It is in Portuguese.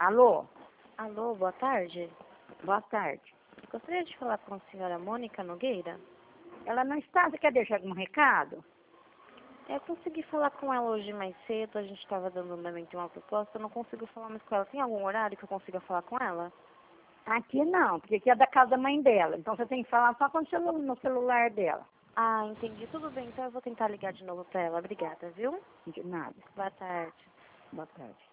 Alô? Alô, boa tarde. Boa tarde. Gostaria de falar com a senhora Mônica Nogueira. Ela não está, você quer deixar algum recado? Eu consegui falar com ela hoje mais cedo, a gente estava dando andamento em uma proposta, eu não consigo falar mais com ela. Tem algum horário que eu consiga falar com ela? Aqui não, porque aqui é da casa da mãe dela. Então você tem que falar só com no celular dela. Ah, entendi. Tudo bem, então eu vou tentar ligar de novo para ela. Obrigada, viu? De nada. Boa tarde. Boa tarde.